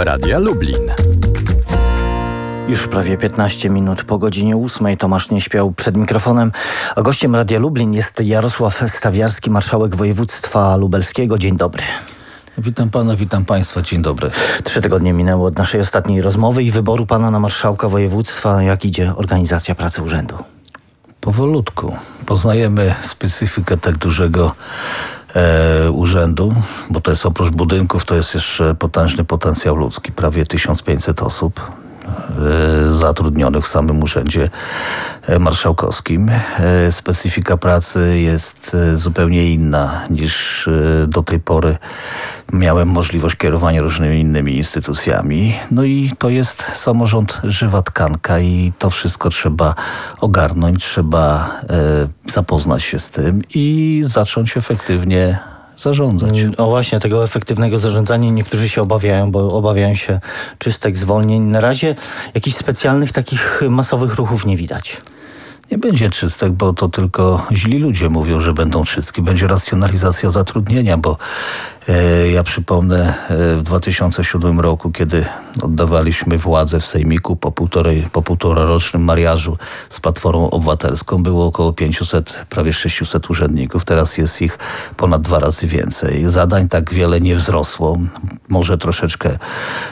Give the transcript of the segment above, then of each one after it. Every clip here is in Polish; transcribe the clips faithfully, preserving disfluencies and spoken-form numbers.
Radia Lublin. Już prawie piętnaście minut po godzinie ósmej. Tomasz nie śpiał przed mikrofonem. A gościem Radia Lublin jest Jarosław Stawiarski, marszałek województwa lubelskiego. Dzień dobry. Witam pana, witam państwa. Dzień dobry. Trzy tygodnie minęły od naszej ostatniej rozmowy i wyboru pana na marszałka województwa. Jak idzie organizacja pracy urzędu? Powolutku. Poznajemy specyfikę tak dużego e, urzędu, bo to jest oprócz budynków, to jest jeszcze potężny potencjał ludzki. Prawie tysiąc pięćset osób e, zatrudnionych w samym urzędzie e, marszałkowskim. E, specyfika pracy jest e, zupełnie inna niż e, do tej pory miałem możliwość kierowania różnymi innymi instytucjami. No i to jest samorząd żywa tkanka i to wszystko trzeba ogarnąć, trzeba e, zapoznać się z tym i zacząć efektywnie zarządzać. O właśnie, tego efektywnego zarządzania niektórzy się obawiają, bo obawiają się czystek, zwolnień. Na razie jakichś specjalnych takich masowych ruchów nie widać. Nie będzie czystek, bo to tylko źli ludzie mówią, że będą czystki. Będzie racjonalizacja zatrudnienia, bo e, ja przypomnę e, w dwa tysiące siódmym roku, kiedy oddawaliśmy władzę w Sejmiku po, półtorej, po półtorarocznym mariażu z Platformą Obywatelską, było około pięćset, prawie sześćset urzędników. Teraz jest ich ponad dwa razy więcej. Zadań tak wiele nie wzrosło. Może troszeczkę e,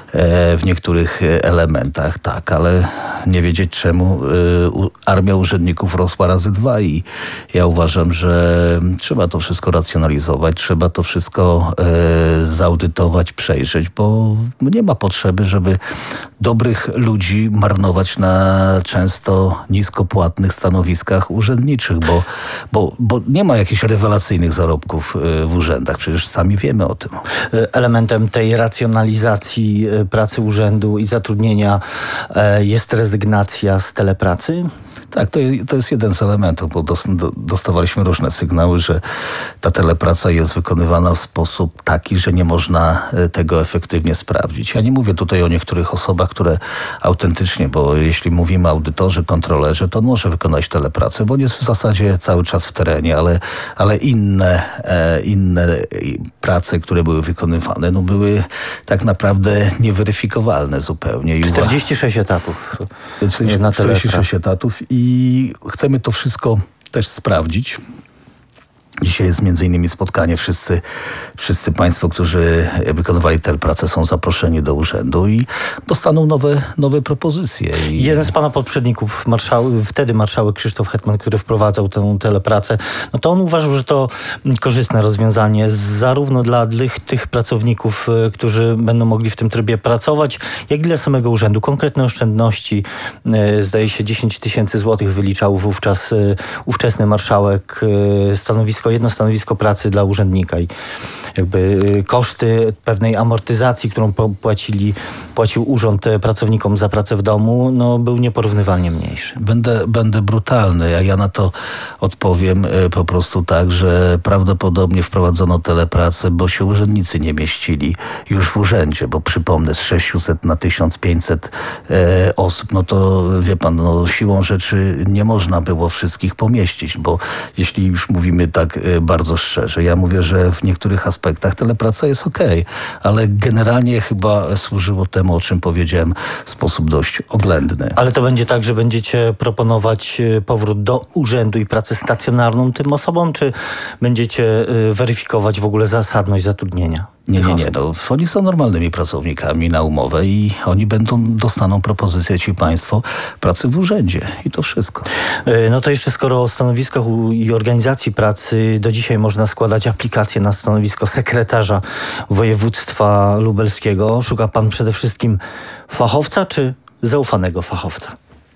w niektórych elementach, tak, ale nie wiedzieć czemu e, armia urzędników rosła razy dwa i ja uważam, że trzeba to wszystko racjonalizować, trzeba to wszystko e, zaudytować, przejrzeć, bo nie ma potrzeby, żeby dobrych ludzi marnować na często niskopłatnych stanowiskach urzędniczych, bo, bo, bo nie ma jakichś rewelacyjnych zarobków w urzędach, przecież sami wiemy o tym. Elementem tej racjonalizacji pracy urzędu i zatrudnienia jest rezygnacja z telepracy? Tak, to jest, to jest jeden z elementów, bo dos, do, dostawaliśmy różne sygnały, że ta telepraca jest wykonywana w sposób taki, że nie można tego efektywnie sprawdzić. Ja nie mówię tutaj o niektórych osobach, które autentycznie, bo jeśli mówimy o audytorze, kontrolerze, to on może wykonać telepracę, bo on jest w zasadzie cały czas w terenie, ale, ale inne, e, inne prace, które były wykonywane, no były tak naprawdę nieweryfikowalne zupełnie. I czterdzieści sześć etatów. czterdzieści sześć etatów i chcemy to wszystko też sprawdzić. Dzisiaj jest między innymi spotkanie. Wszyscy, wszyscy państwo, którzy wykonywali tę pracę, są zaproszeni do urzędu i dostaną nowe, nowe propozycje. I... Jeden z pana poprzedników, marszał, wtedy marszałek Krzysztof Hetman, który wprowadzał tę telepracę, no to on uważał, że to korzystne rozwiązanie zarówno dla tych, tych pracowników, którzy będą mogli w tym trybie pracować, jak i dla samego urzędu. Konkretne oszczędności, zdaje się dziesięć tysięcy złotych wyliczał wówczas ówczesny marszałek, stanowisko jedno stanowisko pracy dla urzędnika i jakby koszty pewnej amortyzacji, którą płacili, płacił urząd pracownikom za pracę w domu, no był nieporównywalnie mniejszy. Będę, będę brutalny, a ja na to odpowiem po prostu tak, że prawdopodobnie wprowadzono telepracę, bo się urzędnicy nie mieścili już w urzędzie, bo przypomnę, z sześciuset na tysiąc pięćset e, osób, no to wie pan, no siłą rzeczy nie można było wszystkich pomieścić, bo jeśli już mówimy tak bardzo szczerze. Ja mówię, że w niektórych aspektach telepraca jest okej, ale generalnie chyba służyło temu, o czym powiedziałem, w sposób dość oględny. Ale to będzie tak, że będziecie proponować powrót do urzędu i pracę stacjonarną tym osobom, czy będziecie weryfikować w ogóle zasadność zatrudnienia? Nie, nie, nie. No, oni są normalnymi pracownikami na umowę i oni będą, dostaną propozycję, ci państwo, pracy w urzędzie i to wszystko. No to jeszcze skoro o stanowiskach i organizacji pracy, do dzisiaj można składać aplikację na stanowisko sekretarza województwa lubelskiego. Szuka pan przede wszystkim fachowca czy zaufanego fachowca?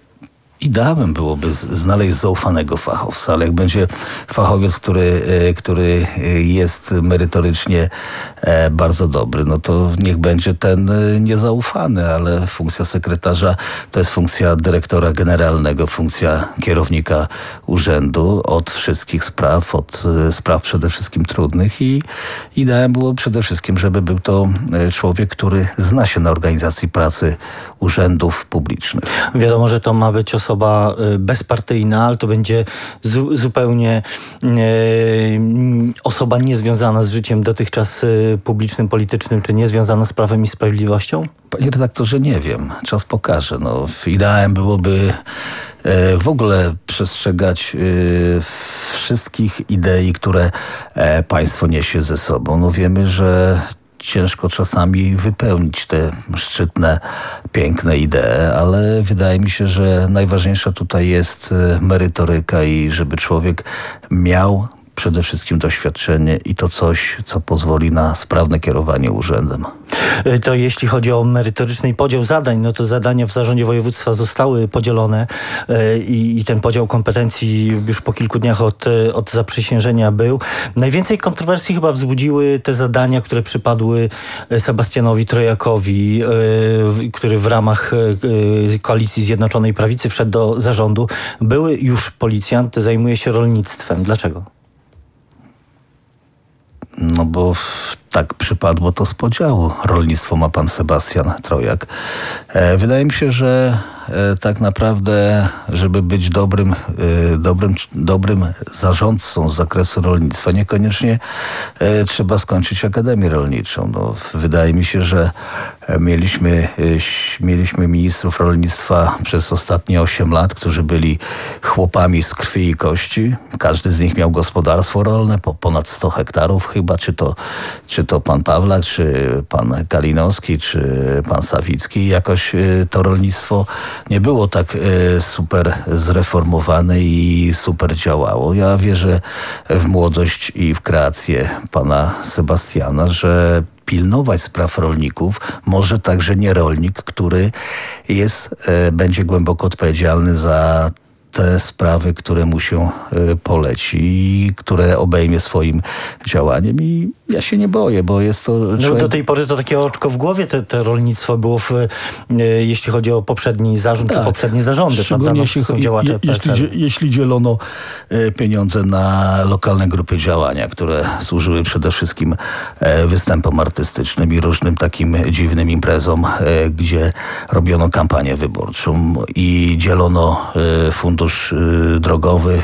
Ideałem byłoby znaleźć zaufanego fachowca, ale jak będzie fachowiec, który, który jest merytorycznie bardzo dobry, no to niech będzie ten niezaufany, ale funkcja sekretarza to jest funkcja dyrektora generalnego, funkcja kierownika urzędu od wszystkich spraw, od spraw przede wszystkim trudnych i ideałem było przede wszystkim, żeby był to człowiek, który zna się na organizacji pracy urzędów publicznych. Wiadomo, że to ma być osoba osoba bezpartyjna, ale to będzie zu, zupełnie e, osoba niezwiązana z życiem dotychczas publicznym, politycznym, czy niezwiązana z Prawem i Sprawiedliwością? Panie redaktorze, nie wiem. Czas pokaże. No, ideałem byłoby e, w ogóle przestrzegać e, wszystkich idei, które e, państwo niesie ze sobą. No wiemy, że ciężko czasami wypełnić te szczytne, piękne idee, ale wydaje mi się, że najważniejsza tutaj jest merytoryka i żeby człowiek miał przede wszystkim doświadczenie i to coś, co pozwoli na sprawne kierowanie urzędem. To jeśli chodzi o merytoryczny podział zadań, no to zadania w zarządzie województwa zostały podzielone i, i ten podział kompetencji już po kilku dniach od, od zaprzysiężenia był. Najwięcej kontrowersji chyba wzbudziły te zadania, które przypadły Sebastianowi Trojakowi, który w ramach Koalicji Zjednoczonej Prawicy wszedł do zarządu. Były już policjant, zajmuje się rolnictwem. Dlaczego? No bo tak przypadło to z podziału. Rolnictwo ma pan Sebastian Trojak. E, wydaje mi się, że e, tak naprawdę, żeby być dobrym, e, dobrym, dobrym zarządcą z zakresu rolnictwa, niekoniecznie e, trzeba skończyć Akademię Rolniczą. No, wydaje mi się, że mieliśmy, e, mieliśmy ministrów rolnictwa przez ostatnie osiem lat, którzy byli chłopami z krwi i kości. Każdy z nich miał gospodarstwo rolne, po ponad sto hektarów chyba, czy to, czy to pan Pawlak, czy pan Kalinowski, czy pan Sawicki. Jakoś to rolnictwo nie było tak super zreformowane i super działało. Ja wierzę w młodość i w kreację pana Sebastiana, że pilnować spraw rolników może także nierolnik, który jest, będzie głęboko odpowiedzialny za te sprawy, które mu się y, poleci i które obejmie swoim działaniem i ja się nie boję, bo jest to... No, człowiek... do tej pory to takie oczko w głowie te, te rolnictwo było, w, y, jeśli chodzi o poprzedni zarząd, tak, czy poprzednie zarządy. Szczególnie jeśli, są działacze je, jeśli, jeśli dzielono y, pieniądze na lokalne grupy działania, które służyły przede wszystkim y, występom artystycznym i różnym takim dziwnym imprezom, y, gdzie robiono kampanię wyborczą i dzielono y, fundusz drogowy.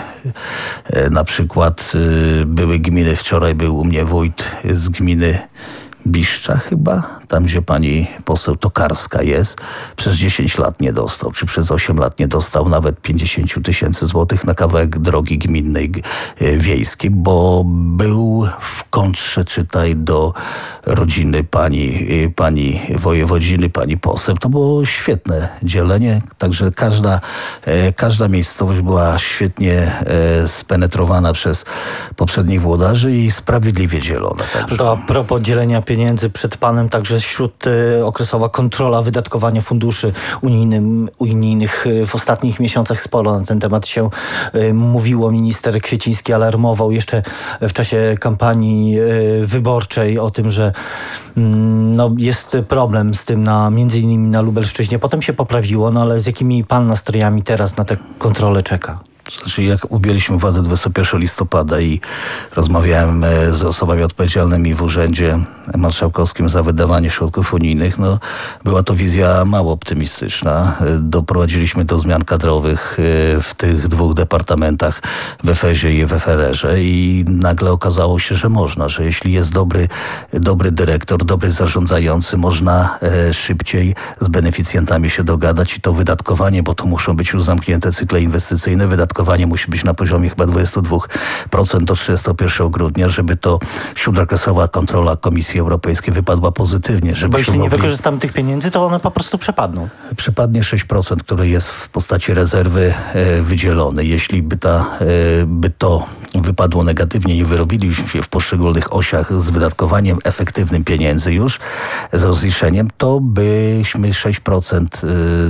Na przykład były gminy, wczoraj był u mnie wójt z gminy Biszcza chyba, tam gdzie pani poseł Tokarska jest, przez dziesięć lat nie dostał, czy przez osiem lat nie dostał nawet pięćdziesiąt tysięcy złotych na kawałek drogi gminnej wiejskiej, bo był w kontrze, czytaj, do rodziny pani, pani wojewodziny, pani poseł. To było świetne dzielenie, także każda, każda miejscowość była świetnie spenetrowana przez poprzednich włodarzy i sprawiedliwie dzielona. Także. To a propos dzielenia pieniędzy przed panem, także wśród y, okresowa kontrola wydatkowania funduszy unijnym, unijnych y, w ostatnich miesiącach sporo na ten temat się y, mówiło. Minister Kwieciński alarmował jeszcze w czasie kampanii y, wyborczej o tym, że y, no, jest problem z tym na, między innymi na Lubelszczyźnie. Potem się poprawiło, no ale z jakimi pan nastrojami teraz na tę kontrolę czeka? Znaczy, jak objęliśmy władzę dwudziestego pierwszego listopada i rozmawiałem z osobami odpowiedzialnymi w Urzędzie Marszałkowskim za wydawanie środków unijnych, no była to wizja mało optymistyczna. Doprowadziliśmy do zmian kadrowych w tych dwóch departamentach, w F E Z ie i w F R er ze i nagle okazało się, że można, że jeśli jest dobry, dobry dyrektor, dobry zarządzający, można szybciej z beneficjentami się dogadać i to wydatkowanie, bo to muszą być już zamknięte cykle inwestycyjne, wydatkowanie musi być na poziomie chyba dwadzieścia dwa procent do trzydziestego pierwszego grudnia, żeby to śródokresowa kontrola Komisji Europejskiej wypadła pozytywnie. Bo jeśli mogli... nie wykorzystamy tych pieniędzy, to one po prostu przepadną. Przepadnie sześć procent, które jest w postaci rezerwy e, wydzielone. Jeśli by, ta, e, by to wypadło negatywnie i wyrobiliśmy się w poszczególnych osiach z wydatkowaniem efektywnym pieniędzy już, z rozliczeniem, to byśmy sześć procent e,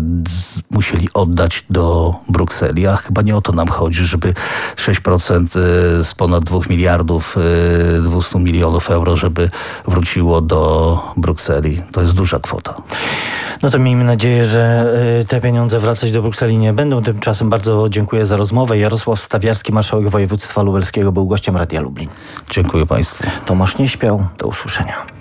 z, musieli oddać do Brukseli, a chyba nie o to nam chodzi, żeby sześć procent z ponad dwóch miliardów dwieście milionów euro, żeby wróciło do Brukseli. To jest duża kwota. No to miejmy nadzieję, że te pieniądze wracać do Brukseli nie będą. Tymczasem bardzo dziękuję za rozmowę. Jarosław Stawiarski, marszałek województwa lubelskiego, był gościem Radia Lublin. Dziękuję państwu. Tomasz Nieśpiał, do usłyszenia.